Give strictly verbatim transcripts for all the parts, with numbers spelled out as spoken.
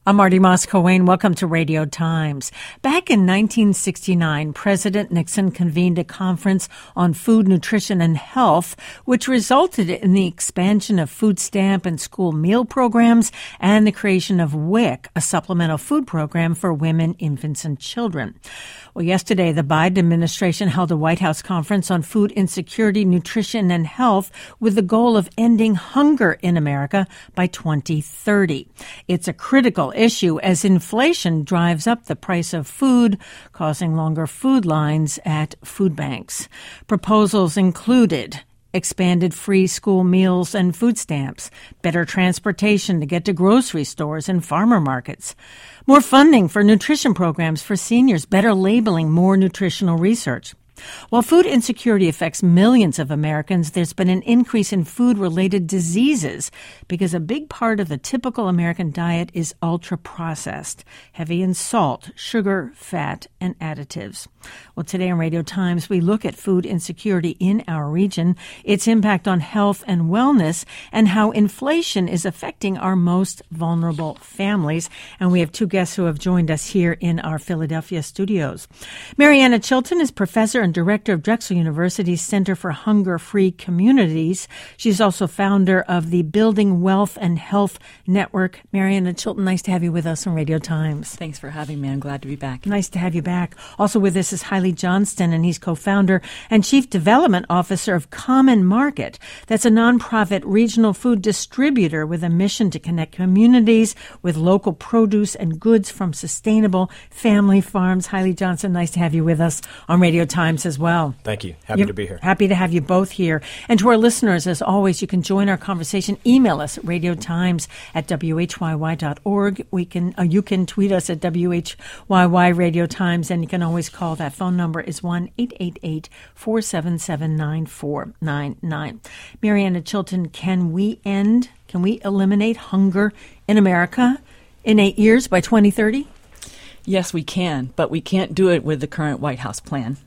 I'm Marty Moscow-Wayne. Welcome to Radio Times. Back in nineteen sixty-nine, President Nixon convened a conference on food, nutrition, and health, which resulted in the expansion of food stamp and school meal programs and the creation of W I C, a supplemental food program for women, infants, and children. Well, yesterday, the Biden administration held a White House conference on food insecurity, nutrition, and health with the goal of ending hunger in America by twenty thirty. It's a critical issue as inflation drives up the price of food, causing longer food lines at food banks. Proposals included expanded free school meals and food stamps, better transportation to get to grocery stores and farmer markets, more funding for nutrition programs for seniors, better labeling, more nutritional research. While food insecurity affects millions of Americans, there's been an increase in food-related diseases because a big part of the typical American diet is ultra-processed, heavy in salt, sugar, fat, and additives. Well, today on Radio Times, we look at food insecurity in our region, its impact on health and wellness, and how inflation is affecting our most vulnerable families. And we have two guests who have joined us here in our Philadelphia studios. Mariana Chilton is professor and director of Drexel University's Center for Hunger-Free Communities. She's also founder of the Building Wealth and Health Network. Mariana Chilton, nice to have you with us on Radio Times. Thanks for having me. I'm glad to be back. Nice to have you back. Also with us is Haile Johnston, and he's co-founder and chief development officer of Common Market. That's a nonprofit regional food distributor with a mission to connect communities with local produce and goods from sustainable family farms. Haile Johnston, nice to have you with us on Radio Times as well. Thank you. Happy You're to be here. Happy to have you both here. And to our listeners, as always, you can join our conversation. Email us at radiotimes at w h y y dot org. We can, uh, you can tweet us at W H Y Y Radio Times, and you can always call. That phone number is one eight eight eight, four seven seven, nine four nine nine. Mariana Chilton, can we end, can we eliminate hunger in America in eight years by twenty thirty? Yes, we can, but we can't do it with the current White House plan.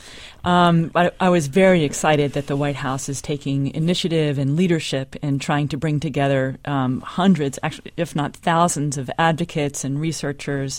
Um, I, I was very excited that the White House is taking initiative and leadership in trying to bring together um, hundreds, actually, if not thousands, of advocates and researchers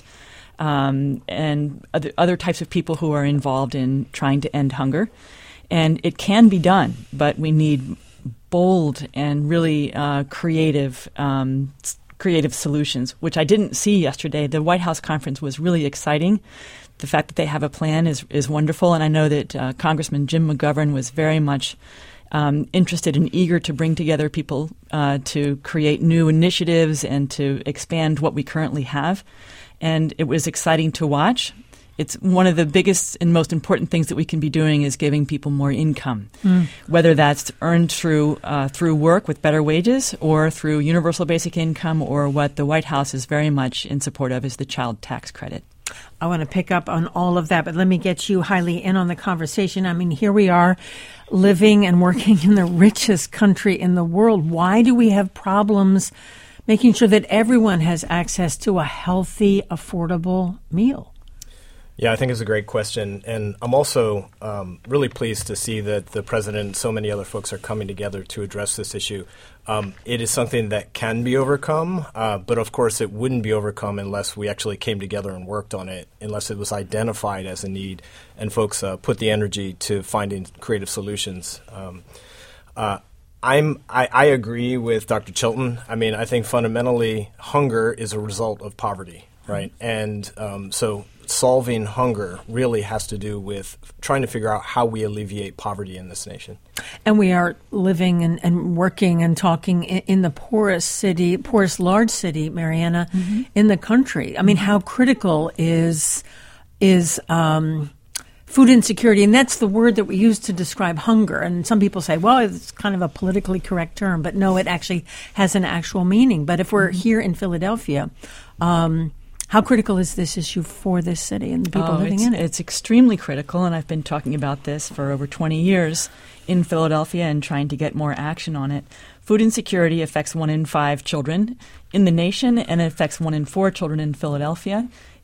um, and other, other types of people who are involved in trying to end hunger. And it can be done, but we need bold and really uh, creative um creative solutions, which I didn't see yesterday. The White House conference was really exciting. The fact that they have a plan is, is wonderful, and I know that uh, Congressman Jim McGovern was very much um, interested and eager to bring together people uh, to create new initiatives and to expand what we currently have. And it was exciting to watch. It's one of the biggest and most important things that we can be doing is giving people more income, mm. whether that's earned through uh, through work with better wages or through universal basic income, or what the White House is very much in support of is the child tax credit. I want to pick up on all of that, but let me get you, Haile, in on the conversation. I mean, here we are living and working in the richest country in the world. Why do we have problems making sure that everyone has access to a healthy, affordable meal? Yeah, I think it's a great question. And I'm also um, really pleased to see that the president and so many other folks are coming together to address this issue. Um, it is something that can be overcome, uh, but of course it wouldn't be overcome unless we actually came together and worked on it, unless it was identified as a need and folks uh, put the energy to finding creative solutions. Um, uh, I'm, I, I agree with Doctor Chilton. I mean, I think fundamentally hunger is a result of poverty, right? Mm-hmm. And um, so solving hunger really has to do with trying to figure out how we alleviate poverty in this nation. And we are living and, and working and talking in, in the poorest city, poorest large city, Mariana, mm-hmm. in the country. I mean, how critical is is um, food insecurity? And that's the word that we use to describe hunger. And some people say, well, it's kind of a politically correct term. But no, it actually has an actual meaning. But if we're mm-hmm. here in Philadelphia, um how critical is this issue for this city and the people oh, living it's, in it? It's extremely critical, and I've been talking about this for over twenty years in Philadelphia and trying to get more action on it. Food insecurity affects one in five children in the nation, and it affects one in four children in Philadelphia.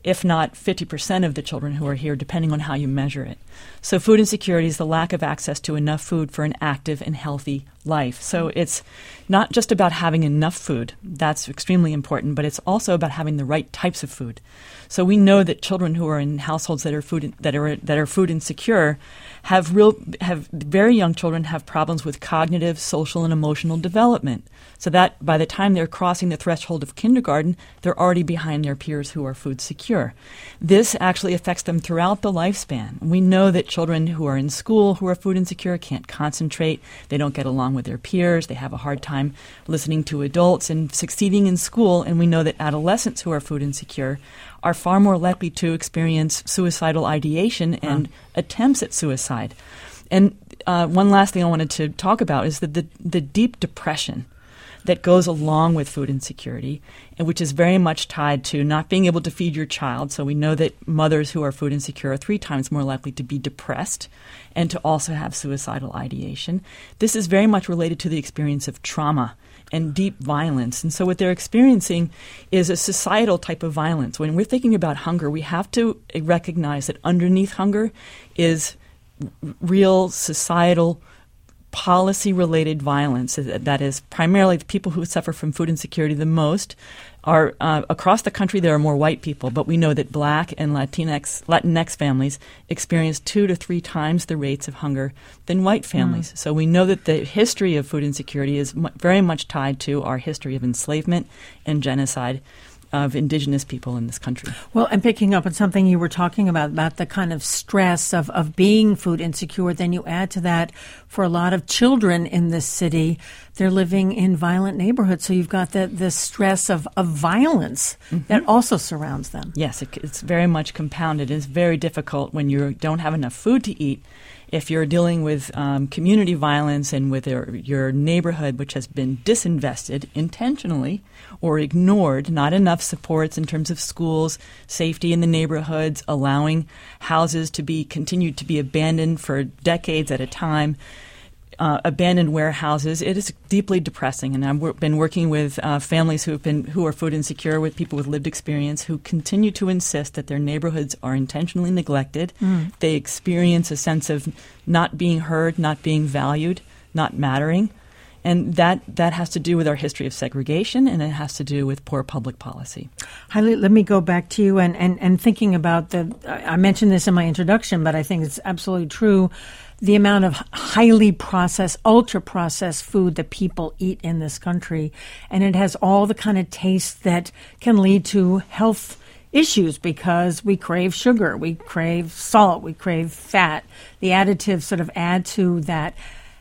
if not fifty percent of the children who are here, depending on how you measure it. So food insecurity is the lack of access to enough food for an active and healthy life. So it's not just about having enough food. That's extremely important, but it's also about having the right types of food. So we know that children who are in households that are food that are that are food insecure have real have very young children have problems with cognitive, social, and emotional development. So that by the time they're crossing the threshold of kindergarten, they're already behind their peers who are food secure. This actually affects them throughout the lifespan. We know that children who are in school who are food insecure can't concentrate, they don't get along with their peers, they have a hard time listening to adults and succeeding in school, and we know that adolescents who are food insecure are far more likely to experience suicidal ideation and huh. attempts at suicide. And uh, one last thing I wanted to talk about is that the, the deep depression that goes along with food insecurity, and which is very much tied to not being able to feed your child. So we know that mothers who are food insecure are three times more likely to be depressed and to also have suicidal ideation. This is very much related to the experience of trauma and deep violence. And so what they're experiencing is a societal type of violence. When we're thinking about hunger, we have to recognize that underneath hunger is r- real societal policy-related violence that is primarily the people who suffer from food insecurity the most are uh, across the country. There are more white people, but we know that Black and Latinx Latinx families experience two to three times the rates of hunger than white families. Mm. So we know that the history of food insecurity is m- very much tied to our history of enslavement and genocide of indigenous people in this country. Well, and picking up on something you were talking about, about the kind of stress of, of being food insecure, then you add to that for a lot of children in this city, they're living in violent neighborhoods. So you've got the, the stress of, of violence mm-hmm. that also surrounds them. Yes, it, it's very much compounded. It's very difficult when you don't have enough food to eat. If you're dealing with um, community violence and with your, your neighborhood, which has been disinvested intentionally or ignored, not enough supports in terms of schools, safety in the neighborhoods, allowing houses to be continued to be abandoned for decades at a time, uh, abandoned warehouses, it is deeply depressing. And I've w- been working with uh, families who have been who are food insecure, with people with lived experience, who continue to insist that their neighborhoods are intentionally neglected. Mm. They experience a sense of not being heard, not being valued, not mattering. And that, that has to do with our history of segregation, and it has to do with poor public policy. Haile, let me go back to you and, and, and thinking about the, I mentioned this in my introduction, but I think it's absolutely true, the amount of highly processed, ultra-processed food that people eat in this country. And it has all the kind of taste that can lead to health issues because we crave sugar, we crave salt, we crave fat. The additives sort of add to that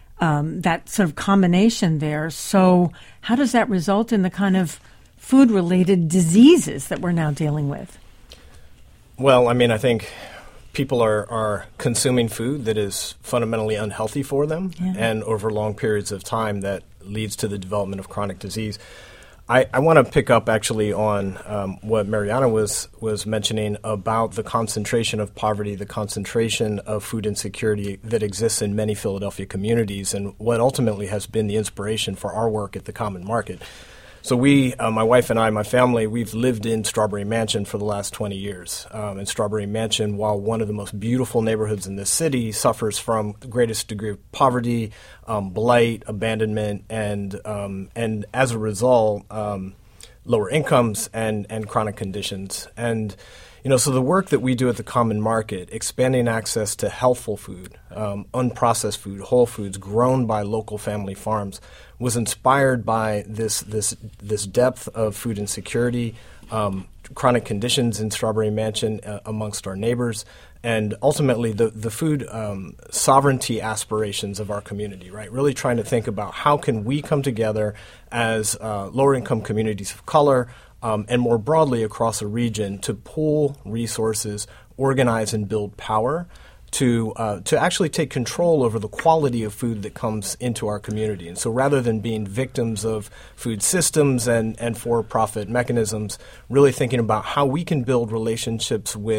Um, that sort of combination there. So how does that result in the kind of food-related diseases that we're now dealing with? Well, I mean, I think people are, are consuming food that is fundamentally unhealthy for them, yeah. and over long periods of time that leads to the development of chronic disease. I, I want to pick up actually on um, what Mariana was was mentioning about the concentration of poverty, the concentration of food insecurity that exists in many Philadelphia communities, and what ultimately has been the inspiration for our work at the Common Market. So we, uh, my wife and I, my family, we've lived in Strawberry Mansion for the last twenty years. Um, and Strawberry Mansion, while one of the most beautiful neighborhoods in this city, suffers from the greatest degree of poverty, um, blight, abandonment, and um, and as a result, um, lower incomes and, and chronic conditions. And you know, so the work that we do at the Common Market, expanding access to healthful food, um, unprocessed food, whole foods grown by local family farms, was inspired by this this this depth of food insecurity, um, chronic conditions in Strawberry Mansion uh, amongst our neighbors, and ultimately the the food um, sovereignty aspirations of our community. Right, really trying to think about how can we come together as uh, lower income communities of color. Um, and more broadly across a region to pool resources, organize and build power to uh, to actually take control over the quality of food that comes into our community. And so rather than being victims of food systems and, and for-profit mechanisms, really thinking about how we can build relationships with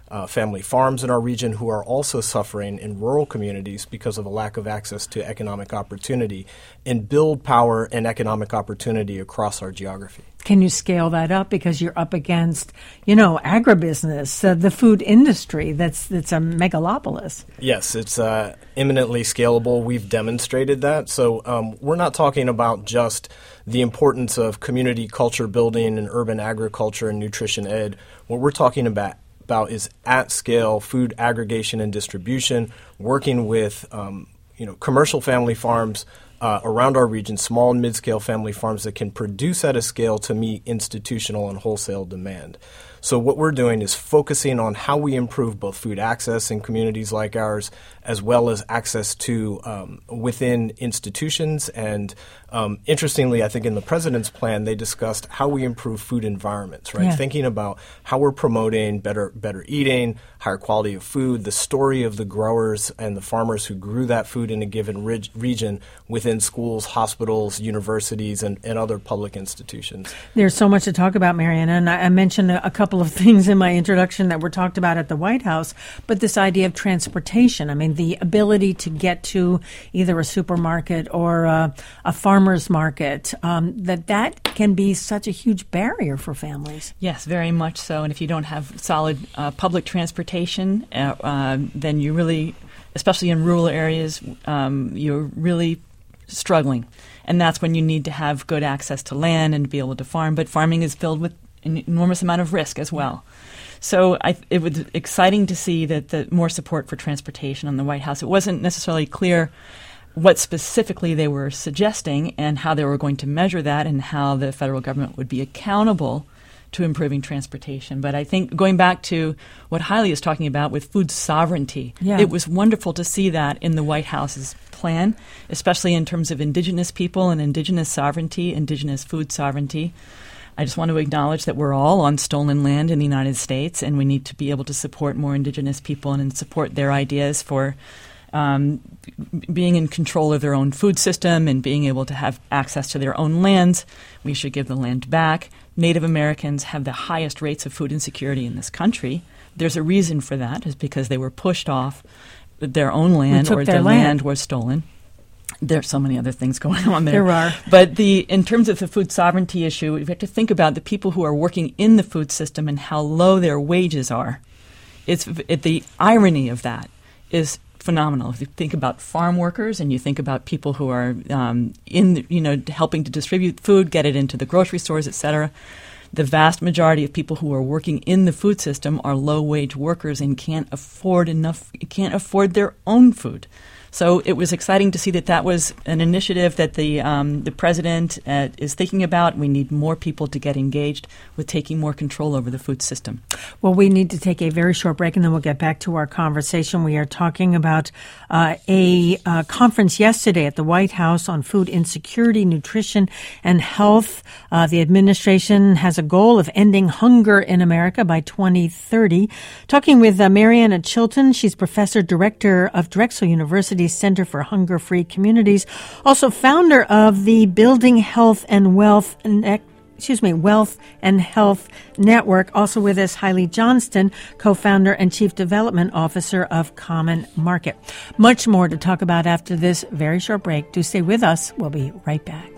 uh, family farms in our region who are also suffering in rural communities because of a lack of access to economic opportunity, and build power and economic opportunity across our geography. Can you scale that up because you're up against, you know, agribusiness, uh, the food industry that's that's a megalopolis? Yes, it's uh, eminently scalable. We've demonstrated that. So um, we're not talking about just the importance of community culture building and urban agriculture and nutrition ed. What we're talking about about is at-scale food aggregation and distribution, working with um, you know commercial family farms Uh, around our region, small and mid-scale family farms that can produce at a scale to meet institutional and wholesale demand. So what we're doing is focusing on how we improve both food access in communities like ours, as well as access to um, within institutions. And um, interestingly, I think in the president's plan, they discussed how we improve food environments, right? Yeah. Thinking about how we're promoting better better eating, higher quality of food, the story of the growers and the farmers who grew that food in a given rig- region within schools, hospitals, universities, and, and other public institutions. There's so much to talk about, Mariana, and I, I mentioned a, a couple of things in my introduction that were talked about at the White House, but this idea of transportation, I mean, the ability to get to either a supermarket or a, a farmer's market, um, that that can be such a huge barrier for families. Yes, very much so. And if you don't have solid uh, public transportation, uh, uh, then you really, especially in rural areas, um, you're really struggling. And that's when you need to have good access to land and to be able to farm. But farming is filled with an enormous amount of risk as well. So I, it was exciting to see that the more support for transportation on the White House. It wasn't necessarily clear what specifically they were suggesting and how they were going to measure that and how the federal government would be accountable to improving transportation. But I think going back to what Hailey is talking about with food sovereignty, yeah. it was wonderful to see that in the White House's plan, especially in terms of indigenous people and indigenous sovereignty, indigenous food sovereignty. I just want to acknowledge that we're all on stolen land in the United States, and we need to be able to support more indigenous people and support their ideas for um, being in control of their own food system and being able to have access to their own lands. We should give the land back. Native Americans have the highest rates of food insecurity in this country. There's a reason for that. It's because they were pushed off their own land or their land. land was stolen. There's so many other things going on there. There are. But the in terms of the food sovereignty issue, we have to think about the people who are working in the food system and how low their wages are. It's it, the irony of that is phenomenal. If you think about farm workers and you think about people who are um, in, the, you know, helping to distribute food, get it into the grocery stores, et cetera, the vast majority of people who are working in the food system are low-wage workers and can't afford enough, can't afford their own food. So it was exciting to see that that was an initiative that the um, the president uh, is thinking about. We need more people to get engaged with taking more control over the food system. Well, we need to take a very short break, and then we'll get back to our conversation. We are talking about uh, a uh, conference yesterday at the White House on food insecurity, nutrition, and health. Uh, the administration has a goal of ending hunger in America by twenty thirty. Talking with uh, Mariana Chilton. She's professor director of Drexel University Center for Hunger-Free Communities, also founder of the Building Health and Wealth ne- excuse me, Wealth and Health Network. Also with us, Hailey Johnston, co-founder and chief development officer of Common Market. Much more to talk about after this very short break. Do stay with us. We'll be right back.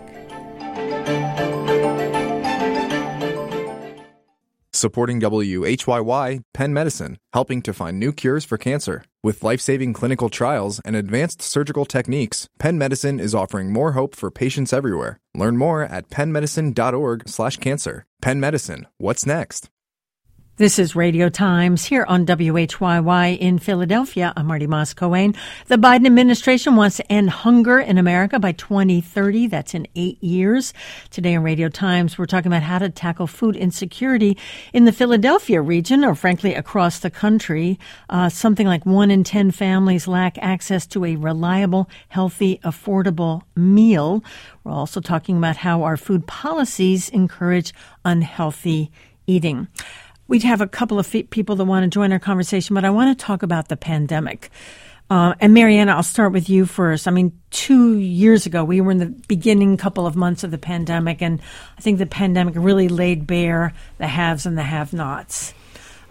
Supporting W H Y Y, Penn Medicine, helping to find new cures for cancer. With life-saving clinical trials and advanced surgical techniques, Penn Medicine is offering more hope for patients everywhere. Learn more at pennmedicine.org slash cancer. Penn Medicine, what's next? This is Radio Times here on W H Y Y in Philadelphia. I'm Marty Moss-Coane. The Biden administration wants to end hunger in America by twenty thirty. That's in eight years. Today on Radio Times, we're talking about how to tackle food insecurity in the Philadelphia region, or frankly across the country. Uh, something like one in ten families lack access to a reliable, healthy, affordable meal. We're also talking about how our food policies encourage unhealthy eating. We'd have a couple of people that want to join our conversation, but I want to talk about the pandemic. Uh, and Mariana, I'll start with you first. I mean, two years ago, we were in the beginning couple of months of the pandemic, and I think the pandemic really laid bare the haves and the have-nots.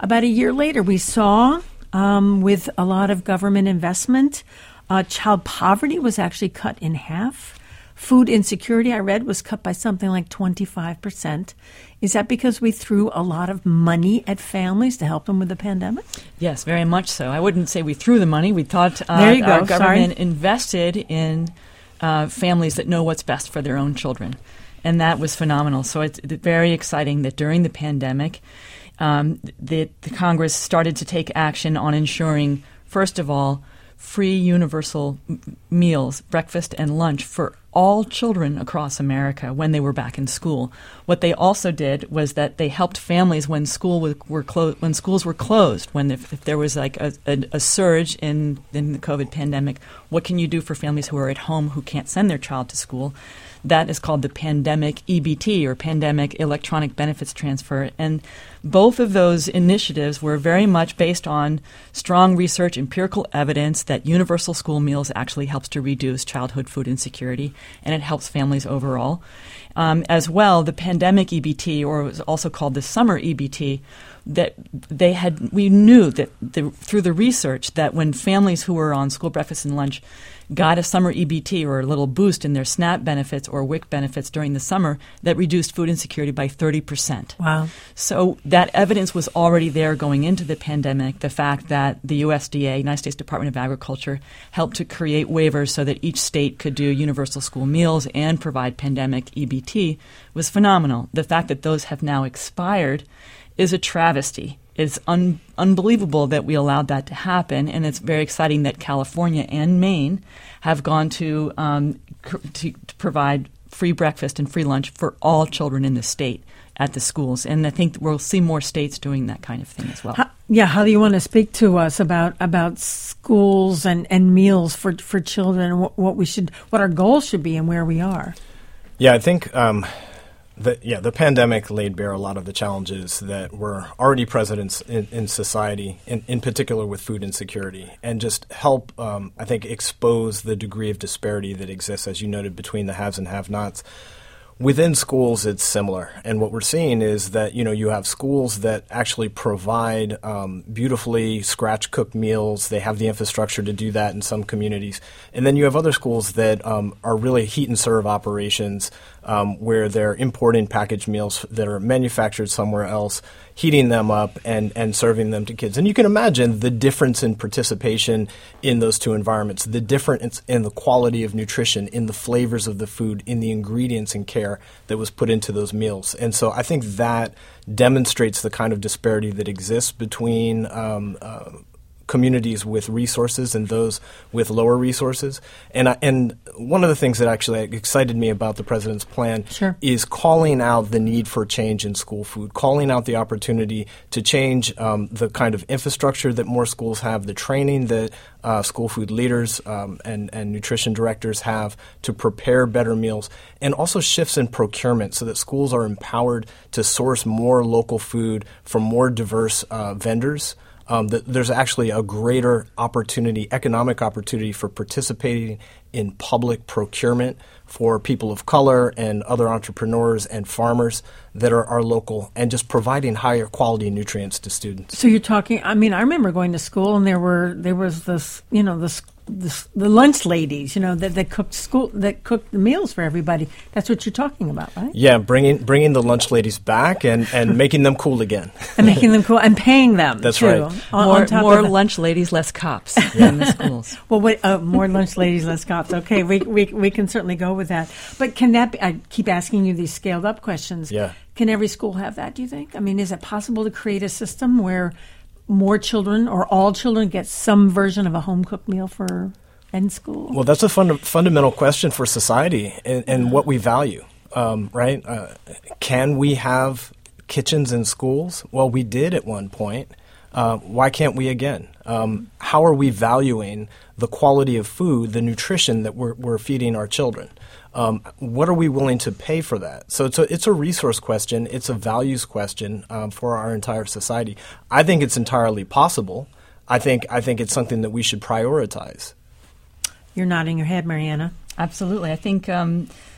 About a year later, we saw, um, with a lot of government investment, uh, child poverty was actually cut in half. Food insecurity, I read, was cut by something like twenty-five percent. Is that because we threw a lot of money at families to help them with the pandemic? Yes, very much so. I wouldn't say we threw the money. We thought uh, there you go. our government Sorry. invested in uh, families that know what's best for their own children. And that was phenomenal. So it's very exciting that during the pandemic, um, the, the Congress started to take action on ensuring, first of all, free universal m- meals, breakfast and lunch for all children across America when they were back in school. What they also did was that they helped families when school was, were clo- when schools were closed. When if, if there was like a, a, a surge in, in the COVID pandemic, what can you do for families who are at home who can't send their child to school? That is called the Pandemic E B T, or Pandemic Electronic Benefits Transfer. And both of those initiatives were very much based on strong research, empirical evidence that universal school meals actually helps to reduce childhood food insecurity, and it helps families overall. Um, as well, the Pandemic E B T, or it was also called the Summer E B T, that they had, we knew that the, through the research that when families who were on school breakfast and lunch got a summer E B T or a little boost in their SNAP benefits or W I C benefits during the summer, that reduced food insecurity by thirty percent. Wow. So that evidence was already there going into the pandemic. The fact that the U S D A, United States Department of Agriculture, helped to create waivers so that each state could do universal school meals and provide pandemic E B T was phenomenal. The fact that those have now expired is a travesty. It's un- unbelievable that we allowed that to happen, and it's very exciting that California and Maine have gone to, um, cr- to, to provide free breakfast and free lunch for all children in the state at the schools. And I think we'll see more states doing that kind of thing as well. How, yeah, how do you want to speak to us about about schools and, and meals for for children, and what, what we should, what our goals should be, and where we are? Yeah, I think. Um, The, yeah, the pandemic laid bare a lot of the challenges that were already present in, in society, in, in particular with food insecurity, and just help, um, I think, expose the degree of disparity that exists, as you noted, between the haves and have-nots. Within schools, it's similar. And what we're seeing is that, you know, you have schools that actually provide um, beautifully scratch-cooked meals. They have the infrastructure to do that in some communities. And then you have other schools that um, are really heat-and-serve operations um, where they're importing packaged meals that are manufactured somewhere else, heating them up and, and serving them to kids. And you can imagine the difference in participation in those two environments, the difference in the quality of nutrition, in the flavors of the food, in the ingredients and care that was put into those meals. And so I think that demonstrates the kind of disparity that exists between um, uh, communities with resources and those with lower resources. And I, and one of the things that actually excited me about the president's plan sure. is calling out the need for change in school food, calling out the opportunity to change um, the kind of infrastructure that more schools have, the training that uh, school food leaders um, and, and nutrition directors have to prepare better meals, and also shifts in procurement so that schools are empowered to source more local food from more diverse uh, vendors. Um, that there's actually a greater opportunity, economic opportunity for participating in public procurement for people of color and other entrepreneurs and farmers that are, are local, and just providing higher quality nutrients to students. So you're talking, I mean, I remember going to school and there were there was this, you know, this The, the lunch ladies, you know, that, that cooked school, that cooked the meals for everybody. That's what you're talking about, right? Yeah, bringing bringing the lunch ladies back and, and making them cool again, and making them cool and paying them. That's too, right. On, more on top more of lunch ladies, less cops yeah. in the schools. Well, wait, uh, more lunch ladies, less cops. Okay, we, we we can certainly go with that. But can that be? I keep asking you these scaled up questions. Yeah. Can every school have that? Do you think? I mean, is it possible to create a system where more children or all children get some version of a home cooked meal for in school? Well, that's a fund- fundamental question for society and, and what we value, um, right? Uh, can we have kitchens in schools? Well, we did at one point. Uh, why can't we again? Um, how are we valuing the quality of food, the nutrition that we're, we're feeding our children? Um, what are we willing to pay for that? So it's a, it's a resource question. It's a values question um, for our entire society. I think it's entirely possible. I think I think it's something that we should prioritize. You're nodding your head, Mariana. Absolutely. I think um,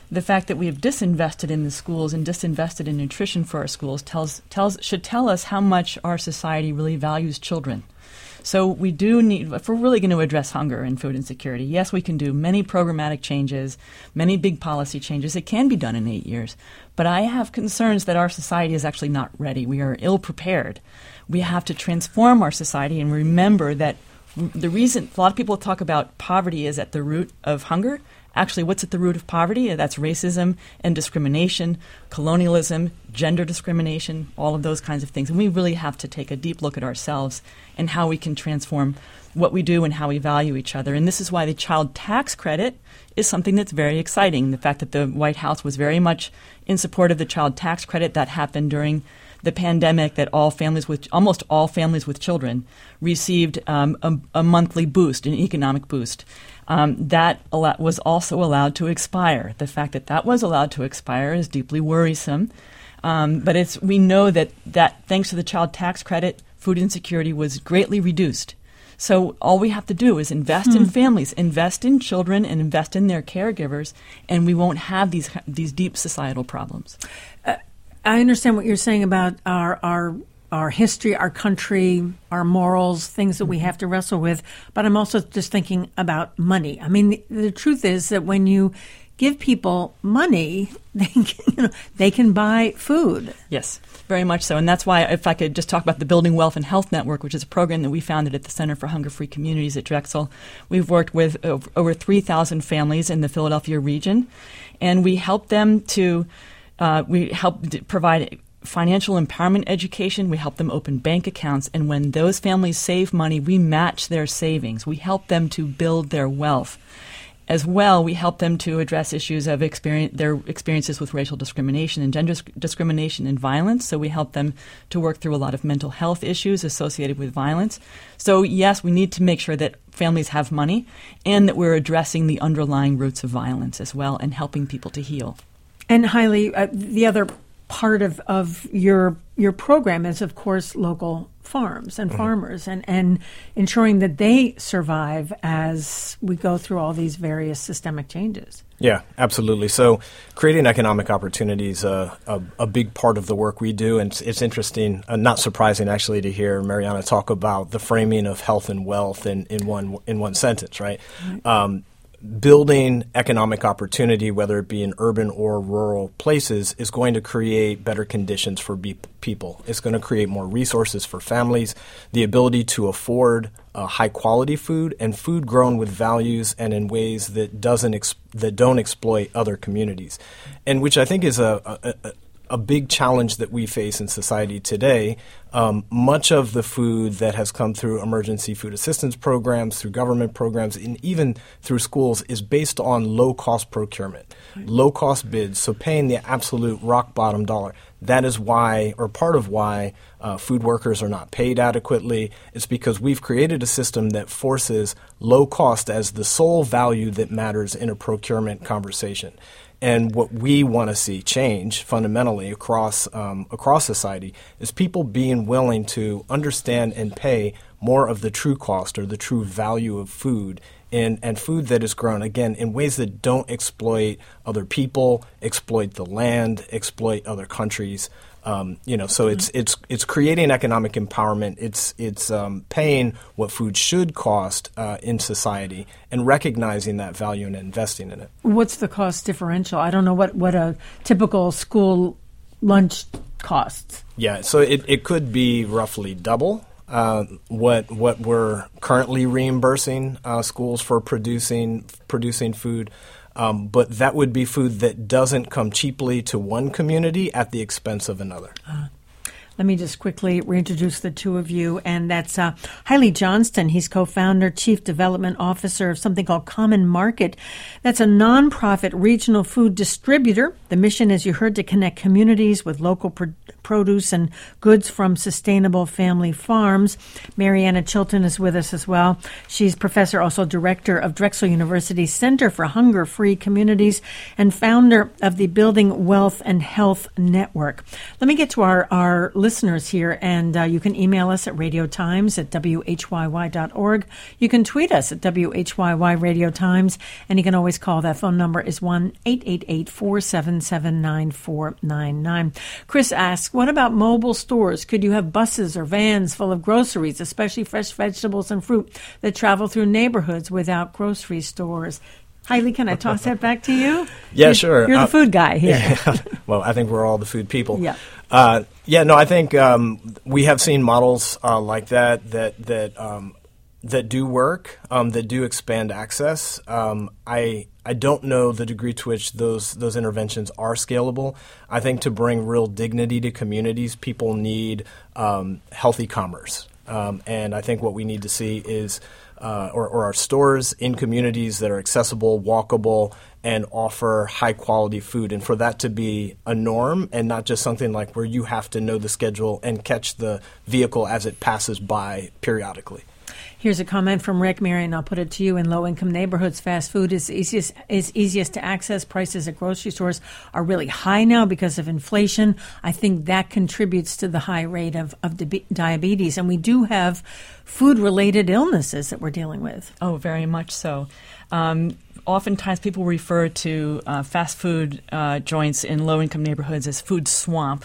the fact that we have disinvested in the schools and disinvested in nutrition for our schools tells tells should tell us how much our society really values children. So we do need, if we're really going to address hunger and food insecurity, yes, we can do many programmatic changes, many big policy changes. It can be done in eight years. But I have concerns that our society is actually not ready. We are ill-prepared. We have to transform our society and remember that the reason a lot of people talk about poverty is at the root of hunger. Actually, what's at the root of poverty? That's racism and discrimination, colonialism, gender discrimination, all of those kinds of things. And we really have to take a deep look at ourselves and how we can transform what we do and how we value each other. And this is why the child tax credit is something that's very exciting. The fact that the White House was very much in support of the child tax credit that happened during the pandemic, that all families with almost all families with children received um, a, a monthly boost, an economic boost. Um, that al- was also allowed to expire. The fact that that was allowed to expire is deeply worrisome. Um, but it's we know that, that thanks to the child tax credit, food insecurity was greatly reduced. So all we have to do is invest hmm. in families, invest in children, and invest in their caregivers, and we won't have these these deep societal problems. Uh, I understand what you're saying about our our our history, our country, our morals, things that we have to wrestle with. But I'm also just thinking about money. I mean, the, the truth is that when you give people money, they can, you know, they can buy food. Yes, very much so. And that's why, if I could just talk about the Building Wealth and Health Network, which is a program that we founded at the Center for Hunger-Free Communities at Drexel. We've worked with over three thousand families in the Philadelphia region, and we help them to, uh, we help provide financial empowerment education. We help them open bank accounts. And when those families save money, we match their savings. We help them to build their wealth. As well, we help them to address issues of experience, their experiences with racial discrimination and gender discrimination and violence. So we help them to work through a lot of mental health issues associated with violence. So yes, we need to make sure that families have money and that we're addressing the underlying roots of violence as well and helping people to heal. And Hailey, uh, the other part of, of your your program is, of course, local farms and mm-hmm. farmers and, and ensuring that they survive as we go through all these various systemic changes. Yeah, absolutely. So creating economic opportunities is uh, a, a big part of the work we do. And it's, it's interesting, uh, not surprising actually, to hear Mariana talk about the framing of health and wealth in, in one in one sentence, right? right. Um, Building economic opportunity, whether it be in urban or rural places, is going to create better conditions for be- people. It's going to create more resources for families, the ability to afford uh, high-quality food and food grown with values and in ways that doesn't ex- that don't exploit other communities, and which I think is a, a, a a big challenge that we face in society today. Um, much of the food that has come through emergency food assistance programs, through government programs, and even through schools is based on low-cost procurement, right. low-cost bids, so paying the absolute rock-bottom dollar. That is why, or part of why, uh, food workers are not paid adequately. It's because we've created a system that forces low cost as the sole value that matters in a procurement conversation. And what we want to see change fundamentally across um, across society is people being willing to understand and pay more of the true cost or the true value of food and, and food that is grown, again, in ways that don't exploit other people, exploit the land, exploit other countries. Um, you know, so mm-hmm. it's it's it's creating economic empowerment. It's it's um, paying what food should cost uh, in society and recognizing that value and investing in it. What's the cost differential? I don't know what, what a typical school lunch costs. Yeah, so it, it could be roughly double uh, what what we're currently reimbursing uh, schools for producing producing food. Um, but that would be food that doesn't come cheaply to one community at the expense of another. Uh, let me just quickly reintroduce the two of you. And that's uh, Hailey Johnston. He's co-founder, chief development officer of something called Common Market. That's a nonprofit regional food distributor. The mission, as you heard, to connect communities with local pro- produce and goods from sustainable family farms. Mariana Chilton is with us as well. She's professor, also director of Drexel University's Center for Hunger-Free Communities and founder of the Building Wealth and Health Network. Let me get to our, our listeners here, and uh, you can email us at radio times at w h y y dot org. You can tweet us at W H Y Y Radio Times, and you can always call. That phone number is one eight eight eight, four seven seven, nine four nine nine. Chris asks, what about mobile stores? Could you have buses or vans full of groceries, especially fresh vegetables and fruit, that travel through neighborhoods without grocery stores? Hailey, can I toss that back to you? Yeah, you're, sure. You're the uh, food guy here. Yeah. Well, I think we're all the food people. Yeah. Uh, yeah, no, I think um, we have seen models uh, like that that that um, that do work, um, that do expand access. Um, I I don't know the degree to which those those interventions are scalable. I think to bring real dignity to communities, people need um, healthy commerce, um, and I think what we need to see is. Uh, or, or our stores in communities that are accessible, walkable, and offer high-quality food. And for that to be a norm and not just something like where you have to know the schedule and catch the vehicle as it passes by periodically. Here's a comment from Rick. Marion, I'll put it to you. In low-income neighborhoods, fast food is easiest is easiest to access. Prices at grocery stores are really high now because of inflation. I think that contributes to the high rate of, of di- diabetes. And we do have food-related illnesses that we're dealing with. Oh, very much so. Um, oftentimes people refer to uh, fast food uh, joints in low-income neighborhoods as food swamp.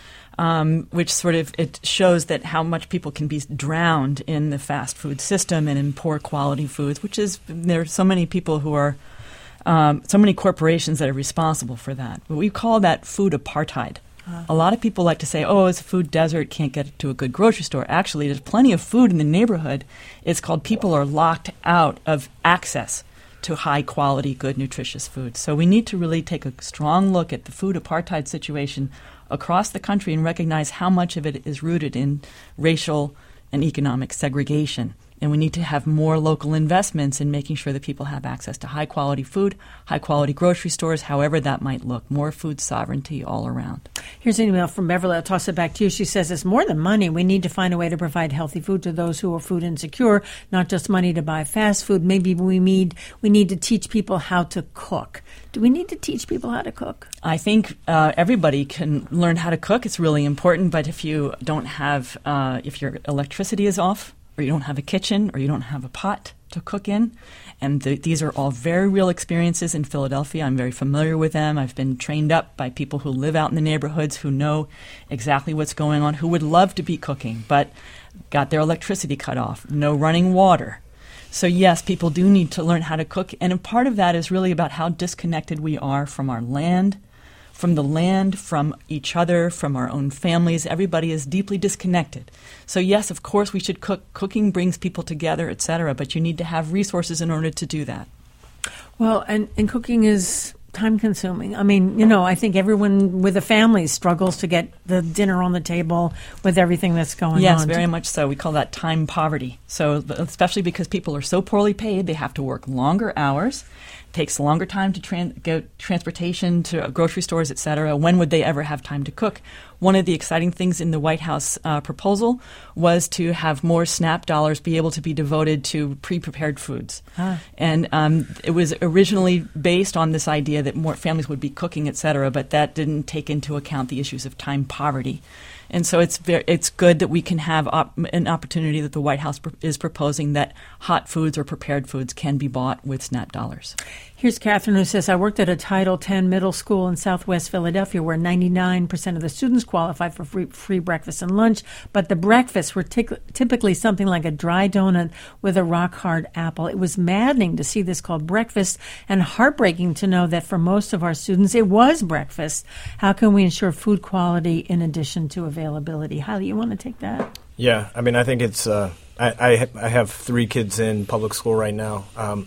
Um, which sort of it shows that how much people can be drowned in the fast food system and in poor quality foods, which is there are so many people who are um, so many corporations that are responsible for that. But we call that food apartheid. Uh, a lot of people like to say, oh, it's a food desert, can't get to a good grocery store. Actually, there's plenty of food in the neighborhood. It's called people are locked out of access to high quality, good, nutritious food. So we need to really take a strong look at the food apartheid situation across the country and recognize how much of it is rooted in racial and economic segregation. And we need to have more local investments in making sure that people have access to high-quality food, high-quality grocery stores, however that might look. More food sovereignty all around. Here's an email from Beverly. I'll toss it back to you. She says, it's more than money. We need to find a way to provide healthy food to those who are food insecure, not just money to buy fast food. Maybe we need, we need to teach people how to cook. Do we need to teach people how to cook? I think uh, everybody can learn how to cook. It's really important. But if you don't have, uh, if your electricity is off, or you don't have a kitchen, or you don't have a pot to cook in. And the, these are all very real experiences in Philadelphia. I'm very familiar with them. I've been trained up by people who live out in the neighborhoods who know exactly what's going on, who would love to be cooking, but got their electricity cut off, no running water. So yes, people do need to learn how to cook. And a part of that is really about how disconnected we are from our land, from the land, from each other, from our own families. Everybody is deeply disconnected. So yes, of course, we should cook. Cooking brings people together, et cetera, but you need to have resources in order to do that. Well, and, and cooking is time-consuming. I mean, you know, I think everyone with a family struggles to get the dinner on the table with everything that's going yes, on. Yes, very much so. We call that time poverty. So especially because people are so poorly paid, they have to work longer hours. Takes a longer time to tran- go transportation to grocery stores, et cetera. When would they ever have time to cook? One of the exciting things in the White House uh, proposal was to have more SNAP dollars be able to be devoted to pre-prepared foods. Ah. And um, it was originally based on this idea that more families would be cooking, et cetera, but that didn't take into account the issues of time poverty. And so it's very, it's good that we can have op- an opportunity that the White House pr- is proposing that hot foods or prepared foods can be bought with SNAP dollars. Here's Catherine, who says, I worked at a Title ten middle school in southwest Philadelphia where ninety-nine percent of the students qualified for free, free breakfast and lunch, but the breakfasts were tic- typically something like a dry donut with a rock-hard apple. It was maddening to see this called breakfast and heartbreaking to know that for most of our students it was breakfast. How can we ensure food quality in addition to availability? Hailey, you want to take that? Yeah, I mean, I think it's uh, – I, I, I have three kids in public school right now. Um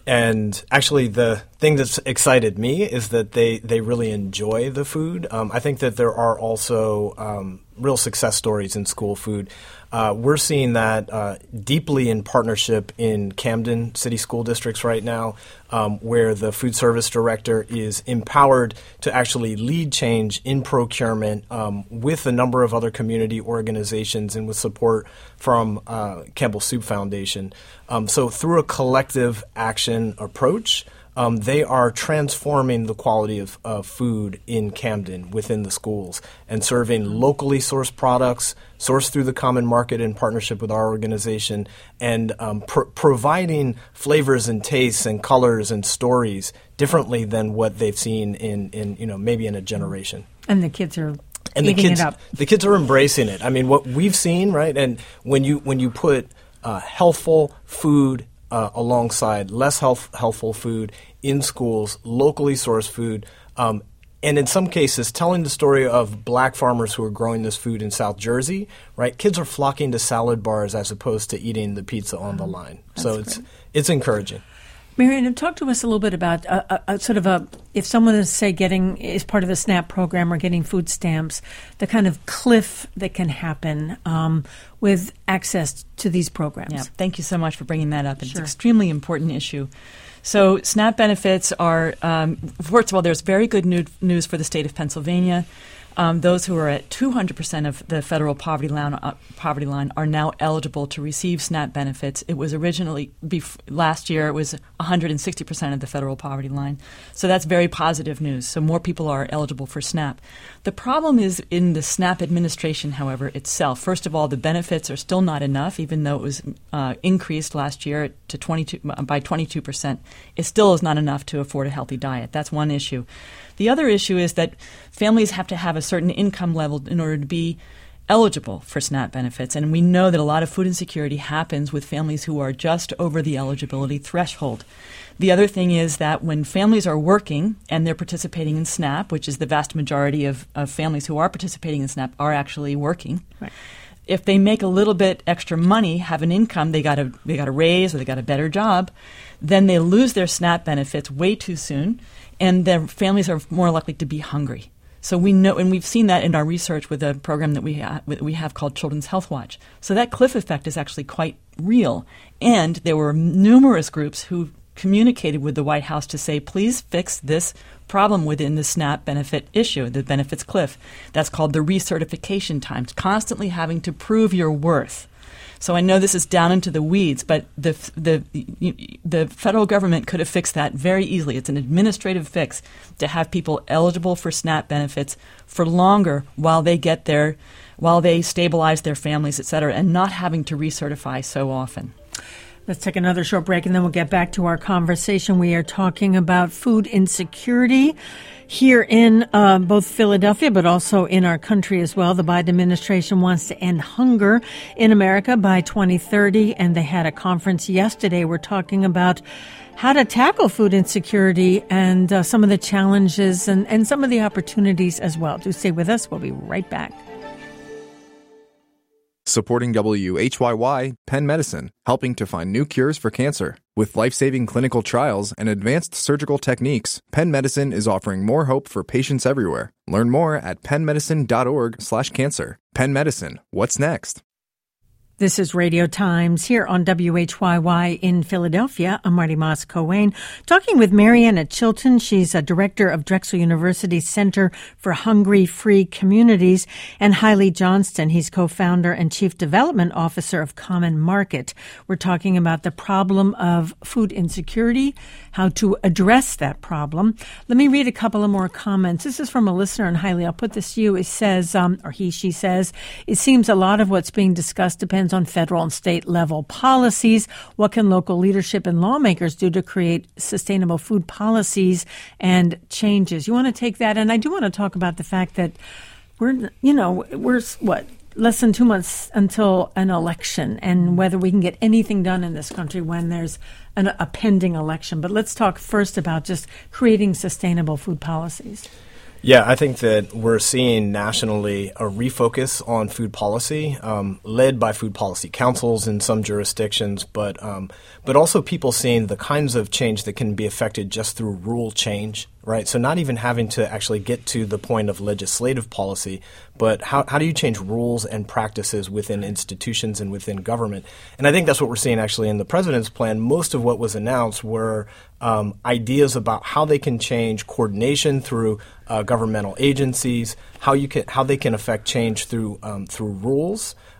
And actually, the thing that's excited me is that they, they really enjoy the food. Um, I think that there are also um, real success stories in school food. Uh, we're seeing that uh, deeply in partnership in Camden City School Districts right now, um, where the food service director is empowered to actually lead change in procurement um, with a number of other community organizations and with support from uh, Campbell Soup Foundation. Um, so through a collective action approach, um, they are transforming the quality of, of food in Camden within the schools and serving locally sourced products sourced through the Common Market in partnership with our organization, and um, pr- providing flavors and tastes and colors and stories differently than what they've seen in, in you know, maybe in a generation. And the kids are and the eating kids, it up. The kids are embracing it. I mean, what we've seen, right? And when you when you put uh, healthful food uh, alongside less health, healthful food in schools, locally sourced food, um, and in some cases, telling the story of black farmers who are growing this food in South Jersey, right? Kids are flocking to salad bars as opposed to eating the pizza on the line. That's so great. it's it's encouraging. Marianne, talk to us a little bit about a, a, a sort of a, if someone is, say, getting, is part of the SNAP program or getting food stamps, the kind of cliff that can happen um, with access to these programs. Yeah, thank you so much for bringing that up. It's Sure. an extremely important issue. So SNAP benefits are, um, first of all, there's very good new- news for the state of Pennsylvania. Um, those who are at two hundred percent of the federal poverty line, uh, poverty line are now eligible to receive SNAP benefits. It was originally, bef- last year, it was one hundred sixty percent of the federal poverty line. So that's very positive news. So more people are eligible for SNAP. The problem is in the SNAP administration, however, itself. First of all, the benefits are still not enough, even though it was uh, increased last year to twenty-two by twenty-two percent. It still is not enough to afford a healthy diet. That's one issue. The other issue is that families have to have a certain income level in order to be eligible for SNAP benefits. And we know that a lot of food insecurity happens with families who are just over the eligibility threshold. The other thing is that when families are working and they're participating in SNAP, which is the vast majority of, of families who are participating in SNAP are actually working. Right. If they make a little bit extra money, have an income, they got a they got a raise or they got a better job, then they lose their SNAP benefits way too soon, and their families are more likely to be hungry. So we know, and we've seen that in our research with a program that we ha- we have called Children's Health Watch. So that cliff effect is actually quite real, and there were numerous groups who communicated with the White House to say, please fix this problem within the SNAP benefit issue, the benefits cliff. That's called the recertification times, constantly having to prove your worth. So I know this is down into the weeds, but the the the federal government could have fixed that very easily. It's an administrative fix to have people eligible for SNAP benefits for longer while they get their, while they stabilize their families, et cetera, and not having to recertify so often. Let's take another short break, and then we'll get back to our conversation. We are talking about food insecurity here in uh, both Philadelphia, but also in our country as well. The Biden administration wants to end hunger in America by twenty thirty, and they had a conference yesterday. We're talking about how to tackle food insecurity and uh, some of the challenges and, and some of the opportunities as well. Do stay with us. We'll be right back. Supporting W H Y Y, Penn Medicine, helping to find new cures for cancer. With life-saving clinical trials and advanced surgical techniques, Penn Medicine is offering more hope for patients everywhere. Learn more at pennmedicine.org slash cancer. Penn Medicine, what's next? This is Radio Times here on W H Y Y in Philadelphia. I'm Marty Moss-Coane, talking with Marianna Chilton. She's a director of Drexel University's Center for Hungry-Free Communities, and Hailey Johnston. He's co-founder and chief development officer of Common Market. We're talking about the problem of food insecurity, how to address that problem. Let me read a couple of more comments. This is from a listener, and Hailey, I'll put this to you. It says, um, or he, she says, it seems a lot of what's being discussed depends on federal and state level policies. What can local leadership and lawmakers do to create sustainable food policies and changes? You want to take that? And I do want to talk about the fact that we're, you know, we're what, less than two months until an election, and whether we can get anything done in this country when there's an, a pending election. But let's talk first about just creating sustainable food policies. Yeah, I think that we're seeing nationally a refocus on food policy, um, led by food policy councils in some jurisdictions, but um, but also people seeing the kinds of change that can be affected just through rule change, right? So not even having to actually get to the point of legislative policy, but how, how do you change rules and practices within institutions and within government? And I think that's what we're seeing actually in the president's plan. Most of what was announced were um, ideas about how they can change coordination through uh, governmental agencies, how you can how they can affect change through um, through rules.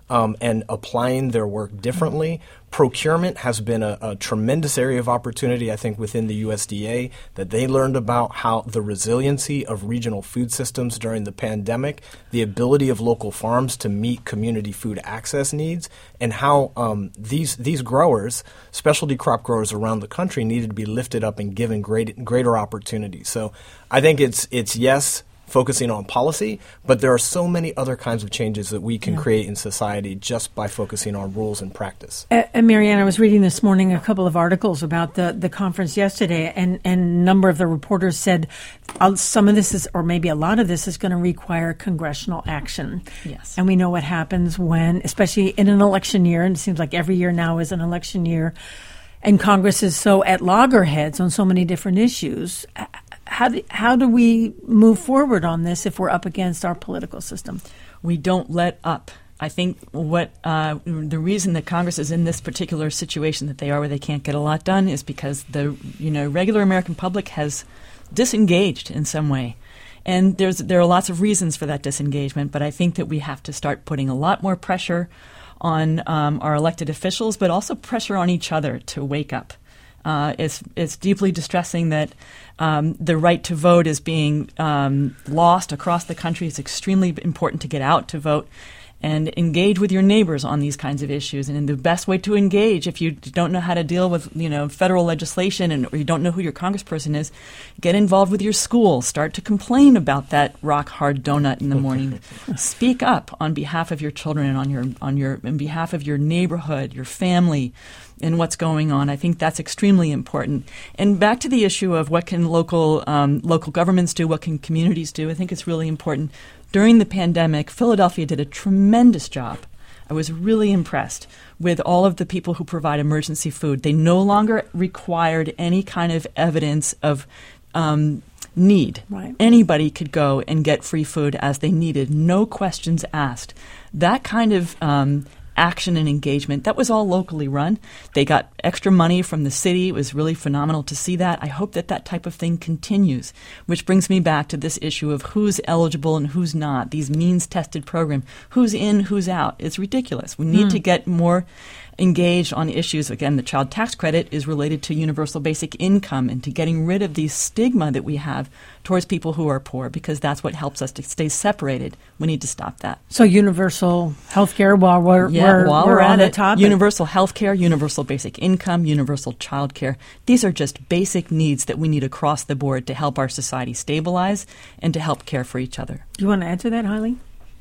um, and applying their work differently. Procurement has been a, a tremendous area of opportunity, I think, within the U S D A, that they learned about how the resiliency of regional food systems during the pandemic, the ability of local farms to meet community food access needs, and how um, these these growers, specialty crop growers around the country, needed to be lifted up and given great, greater opportunities. So I think it's it's yes, focusing on policy, but there are so many other kinds of changes that we can yeah. create in society just by focusing on rules and practice. Uh, and Marianne, I was reading this morning a couple of articles about the, the conference yesterday, and, and a number of the reporters said uh, some of this is, or maybe a lot of this is going to require congressional action. Yes. And we know what happens when, especially in an election year, and it seems like every year now is an election year, and Congress is so at loggerheads on so many different issues. How do, how do we move forward on this if we're up against our political system? We don't let up. I think what uh, the reason that Congress is in this particular situation that they are, where they can't get a lot done, is because the you know regular American public has disengaged in some way. And there's there are lots of reasons for that disengagement, but I think that we have to start putting a lot more pressure on um, our elected officials, but also pressure on each other to wake up. Uh, it's it's deeply distressing that um, the right to vote is being um, lost across the country. It's extremely important to get out to vote and engage with your neighbors on these kinds of issues. And the best way to engage, if you don't know how to deal with, you know, federal legislation, and or you don't know who your congressperson is, get involved with your school. Start to complain about that rock-hard donut in the morning. Speak up on behalf of your children and on your on your on behalf of your neighborhood, your family, and what's going on. I think that's extremely important. And back to the issue of what can local um, local governments do, what can communities do, I think it's really important. During the pandemic, Philadelphia did a tremendous job. I was really impressed with all of the people who provide emergency food. They no longer required any kind of evidence of um, need. Right. Anybody could go and get free food as they needed, no questions asked. That kind of um, action and engagement, that was all locally run. They got extra money from the city. It was really phenomenal to see that. I hope that that type of thing continues, which brings me back to this issue of who's eligible and who's not, these means-tested program, who's in, who's out. It's ridiculous. We need mm. to get more engaged on issues. Again, the child tax credit is related to universal basic income and to getting rid of the stigma that we have towards people who are poor, because that's what helps us to stay separated. We need to stop that. So universal health care, while we're, yeah, we're, while we're, we're on at the it, topic. Universal health care, universal basic income, universal child care. These are just basic needs that we need across the board to help our society stabilize and to help care for each other. Do you want to add to that, Hailey?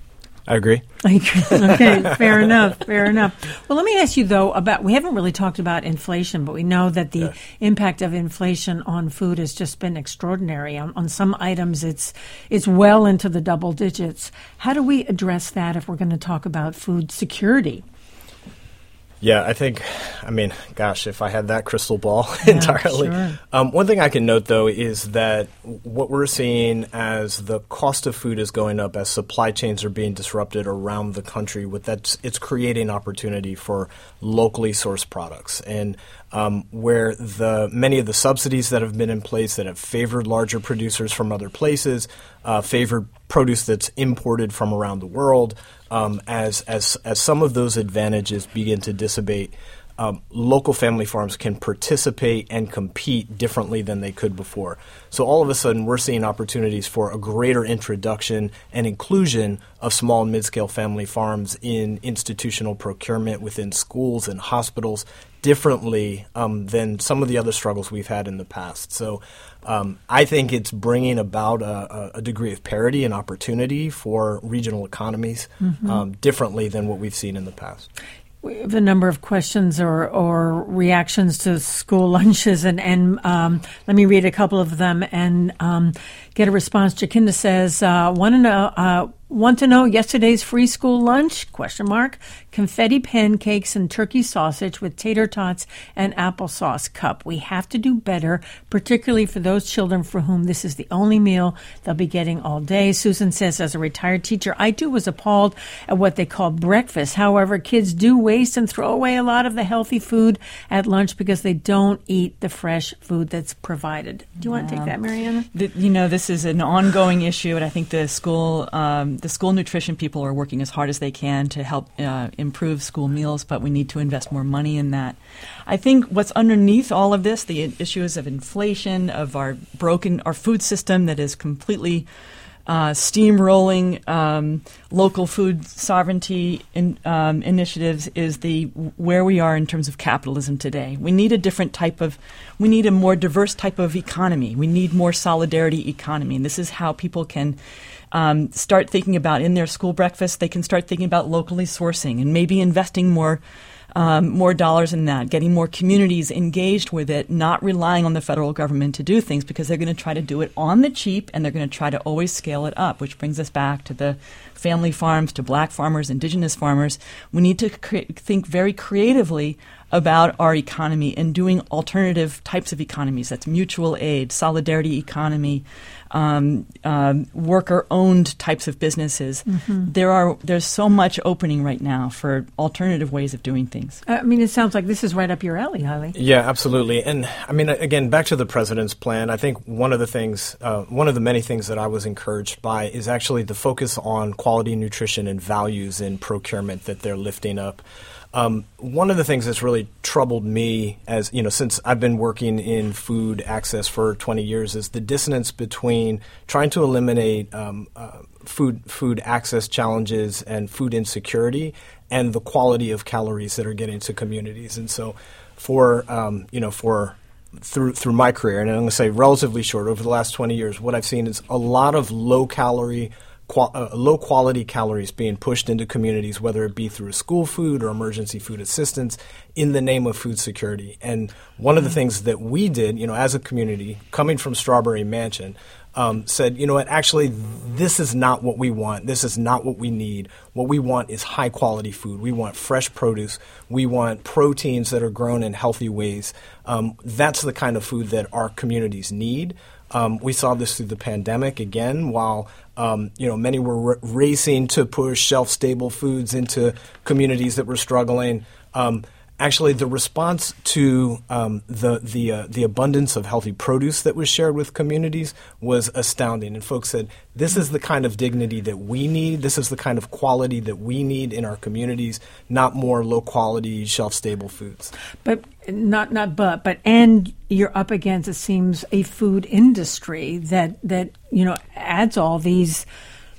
I agree. Okay, fair enough, fair enough. Well, let me ask you, though, about, we haven't really talked about inflation, but we know that the yeah. impact of inflation on food has just been extraordinary. On, on some items, it's it's well into the double digits. How do we address that if we're going to talk about food security? Yeah, I think, I mean, gosh, if I had that crystal ball yeah, entirely. Sure. Um, one thing I can note, though, is that what we're seeing as the cost of food is going up, as supply chains are being disrupted around the country, with that, it's creating opportunity for locally sourced products. And um, where the many of the subsidies that have been in place that have favored larger producers from other places, uh, favored produce that's imported from around the world, Um, as as as some of those advantages begin to dissipate, um, local family farms can participate and compete differently than they could before. So all of a sudden, we're seeing opportunities for a greater introduction and inclusion of small and mid-scale family farms in institutional procurement within schools and hospitals differently um, than some of the other struggles we've had in the past. So um, I think it's bringing about a, a degree of parity and opportunity for regional economies mm-hmm. um, differently than what we've seen in the past. We have a number of questions or, or reactions to school lunches, and, and um, let me read a couple of them and um, get a response. Jacinda says, uh, want to know, uh, want to know yesterday's free school lunch? Question mark. Confetti pancakes and turkey sausage with tater tots and applesauce cup. We have to do better, particularly for those children for whom this is the only meal they'll be getting all day. Susan says, as a retired teacher, I too was appalled at what they call breakfast. However, kids do waste and throw away a lot of the healthy food at lunch because they don't eat the fresh food that's provided. Do you want to take that, Mariana? The, you know, this is an ongoing issue, and I think the school um, um, the school nutrition people are working as hard as they can to help uh, improve school meals, but we need to invest more money in that. I think what's underneath all of this, the issues of inflation, of our broken, our food system that is completely Uh, steamrolling um, local food sovereignty in, um, initiatives, is the where we are in terms of capitalism today. We need a different type of, we need a more diverse type of economy. We need more solidarity economy, and this is how people can um, start thinking about in their school breakfast. They can start thinking about locally sourcing and maybe investing more. Um, more dollars in that, getting more communities engaged with it, not relying on the federal government to do things, because they're going to try to do it on the cheap, and they're going to try to always scale it up, which brings us back to the family farms, to black farmers, indigenous farmers. We need to cre- think very creatively about our economy and doing alternative types of economies. That's mutual aid, solidarity economy, um, um, worker-owned types of businesses. Mm-hmm. There are there's so much opening right now for alternative ways of doing things. I mean, it sounds like this is right up your alley, Haile. Yeah, absolutely. And I mean, again, back to the president's plan, I think one of the things, uh, one of the many things that I was encouraged by is actually the focus on quality nutrition and values in procurement that they're lifting up. Um, one of the things that's really troubled me, as you know, since I've been working in food access for twenty years, is the dissonance between trying to eliminate um, uh, food food access challenges and food insecurity and the quality of calories that are getting to communities. And so, for um, you know, for through through my career, and I'm going to say relatively short, over the last twenty years, what I've seen is a lot of low calorie. Qual- uh, low quality calories being pushed into communities, whether it be through school food or emergency food assistance, in the name of food security. And one of the things that we did, you know, as a community, coming from Strawberry Mansion, um, said, you know what, actually, this is not what we want. This is not what we need. What we want is high quality food. We want fresh produce. We want proteins that are grown in healthy ways. Um, that's the kind of food that our communities need. Um, we saw this through the pandemic again, while um, you know many were r- racing to push shelf-stable foods into communities that were struggling. Um, actually, the response to um, the the uh, the abundance of healthy produce that was shared with communities was astounding. And folks said, "This is the kind of dignity that we need. This is the kind of quality that we need in our communities, not more low-quality, shelf-stable foods." But not not but but and you're up against, it seems, a food industry that that you know adds all these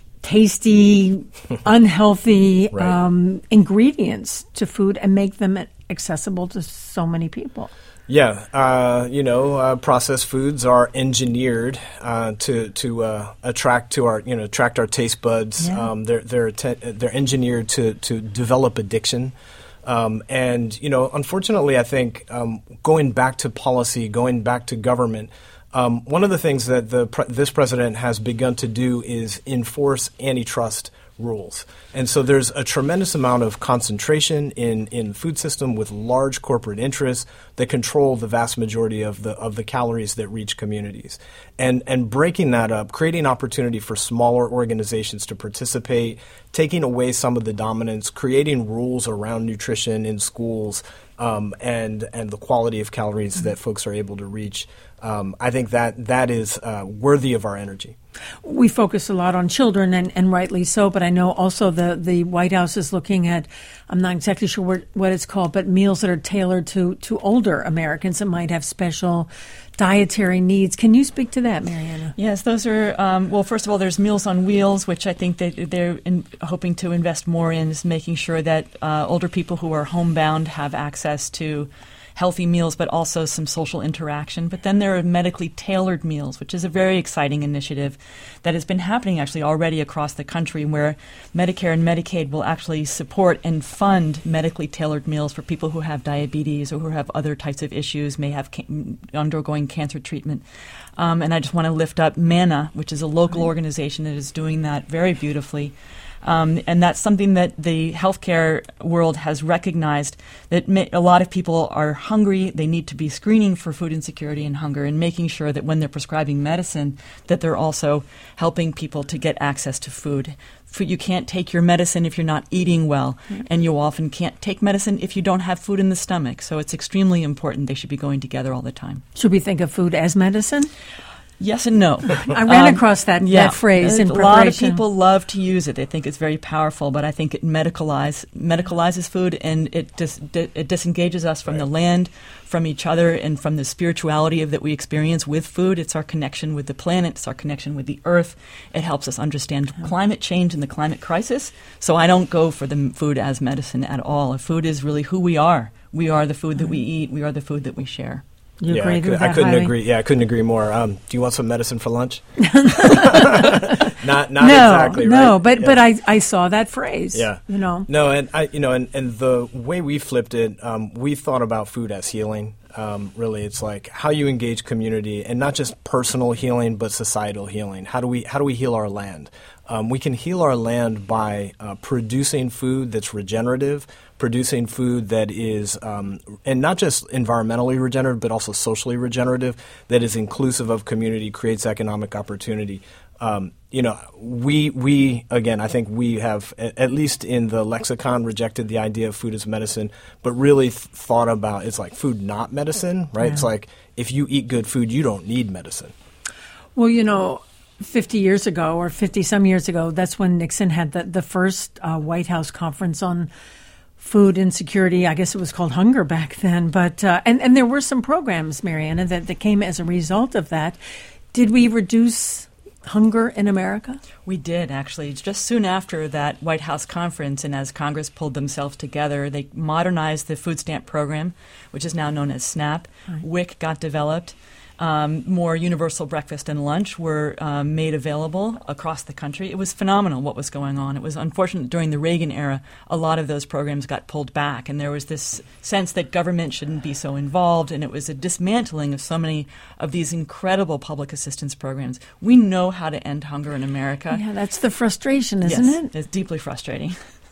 tasty, unhealthy right. um, ingredients to food and make them accessible to so many people. Yeah, uh, you know, uh, processed foods are engineered uh, to to uh, attract to our you know attract our taste buds. Yeah. Um, they're they're te- they're engineered to to develop addiction. Um, and, you know, unfortunately, I think um, going back to policy, going back to government, um, one of the things that the pre- this president has begun to do is enforce antitrust rules. And so there's a tremendous amount of concentration in, in food system with large corporate interests that control the vast majority of the of the calories that reach communities. And and breaking that up, creating opportunity for smaller organizations to participate, taking away some of the dominance, creating rules around nutrition in schools, um, and and the quality of calories mm-hmm. that folks are able to reach. Um, I think that that is uh, worthy of our energy. We focus a lot on children, and, and rightly so, but I know also the, the White House is looking at, I'm not exactly sure what, what it's called, but meals that are tailored to, to older Americans that might have special dietary needs. Can you speak to that, Mariana? Yes, those are, um, well, first of all, there's Meals on Wheels, which I think that they're in, hoping to invest more in, is making sure that uh, older people who are homebound have access to healthy meals, but also some social interaction. But then there are medically tailored meals, which is a very exciting initiative that has been happening actually already across the country, where Medicare and Medicaid will actually support and fund medically tailored meals for people who have diabetes or who have other types of issues, may have ca- undergoing cancer treatment. Um, and I just want to lift up MANA, which is a local organization that is doing that very beautifully. Um, and that's something that the healthcare world has recognized, that ma- a lot of people are hungry. They need to be screening for food insecurity and hunger, and making sure that when they're prescribing medicine, that they're also helping people to get access to food. Food, you can't take your medicine if you're not eating well, mm-hmm. and you often can't take medicine if you don't have food in the stomach. So it's extremely important. They should be going together all the time. Should we think of food as medicine? Yes and no. I ran um, across that, yeah. that phrase in a preparation. A lot of people love to use it. They think it's very powerful, but I think it medicalize, medicalizes food, and it dis, di, it disengages us from right. the land, from each other, and from the spirituality of that we experience with food. It's our connection with the planet. It's our connection with the earth. It helps us understand yeah. climate change and the climate crisis. So I don't go for the food as medicine at all. Food is really who we are. We are the food that we eat. We are the food that we share. You yeah, I, could, with I that, couldn't Heidi? agree. Yeah, I couldn't agree more. Um, do you want some medicine for lunch? not, not no, exactly. No, right? but yeah. but I, I saw that phrase. Yeah, you know. No, and I, you know, and, and the way we flipped it, um, we thought about food as healing. Um, really, it's like how you engage community, and not just personal healing, but societal healing. How do we how do we heal our land? Um, we can heal our land by uh, producing food that's regenerative, producing food that is, um, and not just environmentally regenerative, but also socially regenerative, that is inclusive of community, creates economic opportunity. Um, you know, we, we again, I think we have, at least in the lexicon, rejected the idea of food as medicine, but really th- thought about, it's like food not medicine, right? Yeah. It's like, if you eat good food, you don't need medicine. Well, you know, fifty years ago or fifty-some years ago, that's when Nixon had the, the first uh, White House conference on food insecurity. I guess it was called Hunger back then. But uh, and, and there were some programs, Mariana, that, that came as a result of that. Did we reduce hunger in America? We did, actually. Just soon after that White House conference, and as Congress pulled themselves together, they modernized the food stamp program, which is now known as SNAP. Right. W I C got developed. Um, more universal breakfast and lunch were um, made available across the country. It was phenomenal what was going on. It was unfortunate during the Reagan era, a lot of those programs got pulled back, and there was this sense that government shouldn't be so involved, and it was a dismantling of so many of these incredible public assistance programs. We know how to end hunger in America. Yeah, that's the frustration, isn't yes, it? It's deeply frustrating.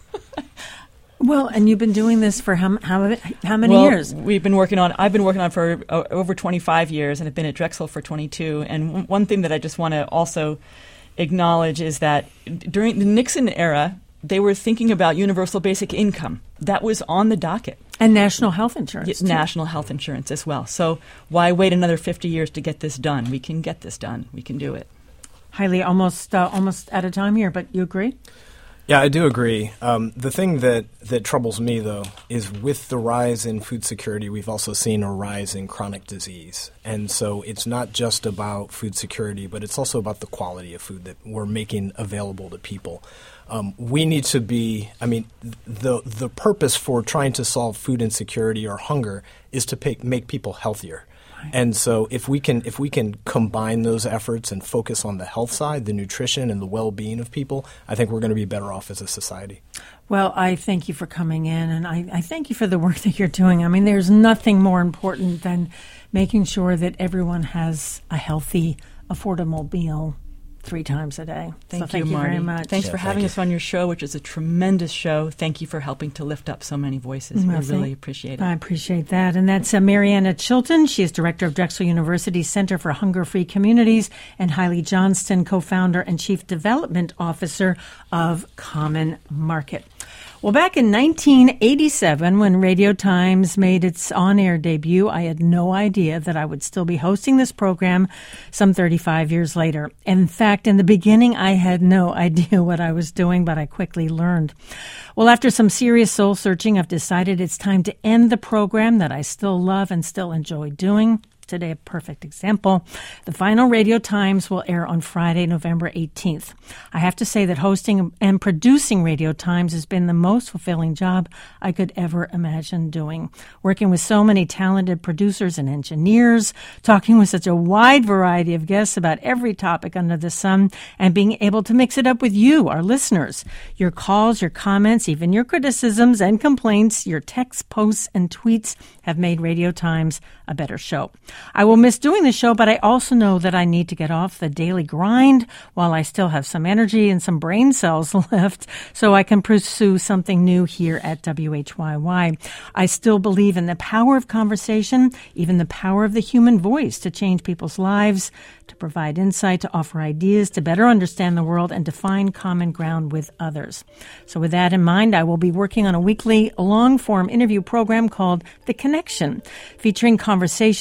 Well, and you've been doing this for how how, how many well, years? We've been working on. I've been working on for uh, over twenty-five years, and have been at Drexel for twenty-two. And w- one thing that I just want to also acknowledge is that during the Nixon era, they were thinking about universal basic income. That was on the docket. And national health insurance. Yeah, national health insurance as well. So why wait another fifty years to get this done? We can get this done. We can do it. Hailey, almost uh, almost out of time here, but you agree? Yeah, I do agree. Um, the thing that, that troubles me, though, is with the rise in food security, we've also seen a rise in chronic disease. And so it's not just about food security, but it's also about the quality of food that we're making available to people. Um, we need to be, I mean, the the purpose for trying to solve food insecurity or hunger is to pay, make people healthier. And so if we can if we can combine those efforts and focus on the health side, the nutrition and the well-being of people, I think we're going to be better off as a society. Well, I thank you for coming in, and I, I thank you for the work that you're doing. I mean, there's nothing more important than making sure that everyone has a healthy, affordable meal three times a day. Thank so you, thank you Marty. very much. Thanks yeah, for having thank us on your show, which is a tremendous show. Thank you for helping to lift up so many voices. Well, we really appreciate it. I appreciate that. And that's uh, Mariana Chilton. She is director of Drexel University's Center for Hunger-Free Communities, and Hailey Johnston, co-founder and chief development officer of Common Market. Well, back in nineteen eighty-seven, when Radio Times made its on-air debut, I had no idea that I would still be hosting this program some thirty-five years later. In fact, in the beginning, I had no idea what I was doing, but I quickly learned. Well, after some serious soul-searching, I've decided it's time to end the program that I still love and still enjoy doing. Today, a perfect example. The final Radio Times will air on Friday, November eighteenth. I have to say that hosting and producing Radio Times has been the most fulfilling job I could ever imagine doing. Working with so many talented producers and engineers, talking with such a wide variety of guests about every topic under the sun, and being able to mix it up with you, our listeners. Your calls, your comments, even your criticisms and complaints, your texts, posts, and tweets have made Radio Times a better show. I will miss doing the show, but I also know that I need to get off the daily grind while I still have some energy and some brain cells left so I can pursue something new here at W H Y Y. I still believe in the power of conversation, even the power of the human voice to change people's lives, to provide insight, to offer ideas, to better understand the world, and to find common ground with others. So with that in mind, I will be working on a weekly long-form interview program called The Connection, featuring conversations about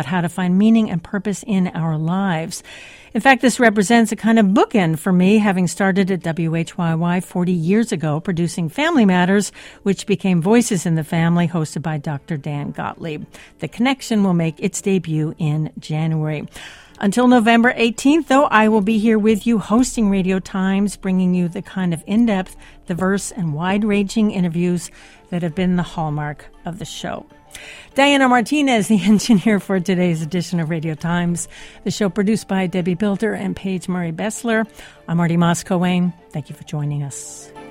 how to find meaning and purpose in our lives. In fact, this represents a kind of bookend for me, having started at W H Y Y forty years ago, producing Family Matters, which became Voices in the Family, hosted by Doctor Dan Gottlieb. The Connection will make its debut in January. Until November eighteenth, though, I will be here with you hosting Radio Times, bringing you the kind of in-depth, diverse, and wide-ranging interviews that have been the hallmark of the show. Diana Martinez, the engineer for today's edition of Radio Times. The show produced by Debbie Bilder and Paige Murray Bessler. I'm Marty Moss-Coane. Thank you for joining us.